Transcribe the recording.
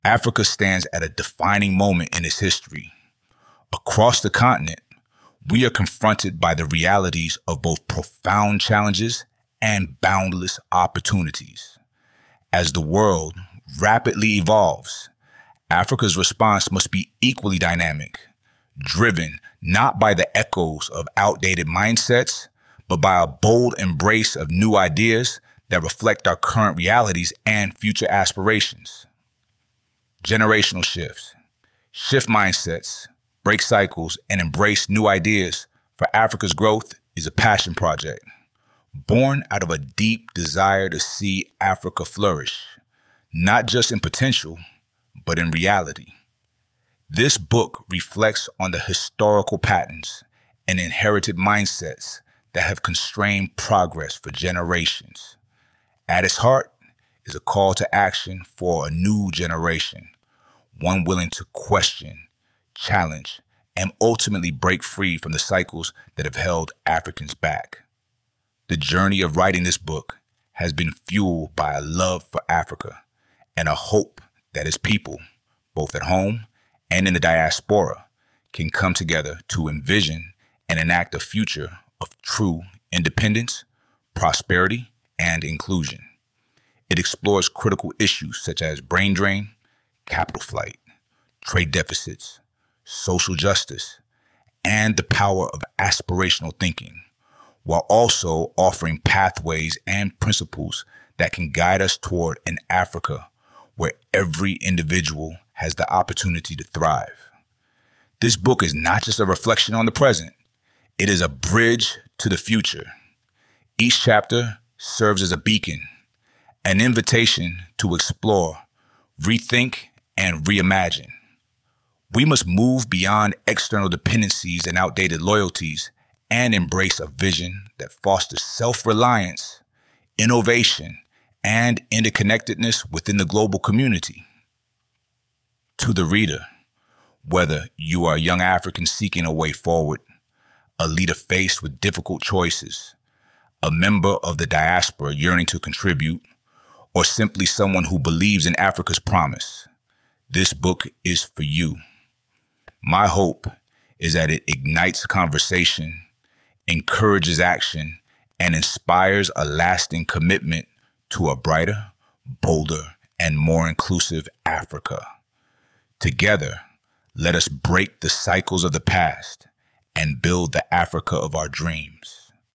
Africa stands at a defining moment in its history. Across the continent, we are confronted by the realities of both profound challenges and boundless opportunities. As the world rapidly evolves, Africa's response must be equally dynamic, driven not by the echoes of outdated mindsets, but by a bold embrace of new ideas that reflect our current realities and future aspirations. Generational shifts. Shift mindsets, break cycles, and embrace new ideas for Africa's growth is a passion project, born out of a deep desire to see Africa flourish, not just in potential, but in reality. This book reflects on the historical patterns and inherited mindsets that have constrained progress for generations. At its heart is a call to action for a new generation, one willing to question, challenge, and ultimately break free from the cycles that have held Africans back. The journey of writing this book has been fueled by a love for Africa and a hope that its people, both at home and in the diaspora, can come together to envision and enact a future of true independence, prosperity, and inclusion. It explores critical issues such as brain drain, capital flight, trade deficits, social justice, and the power of aspirational thinking, while also offering pathways and principles that can guide us toward an Africa where every individual has the opportunity to thrive. This book is not just a reflection on the present, it is a bridge to the future. Each chapter serves as a beacon, an invitation to explore, rethink, and reimagine. We must move beyond external dependencies and outdated loyalties and embrace a vision that fosters self-reliance, innovation, and interconnectedness within the global community. To the reader, whether you are a young African seeking a way forward, a leader faced with difficult choices, a member of the diaspora yearning to contribute, or simply someone who believes in Africa's promise, this book is for you. My hope is that it ignites conversation, encourages action, and inspires a lasting commitment to a brighter, bolder, and more inclusive Africa. Together, let us break the cycles of the past and build the Africa of our dreams.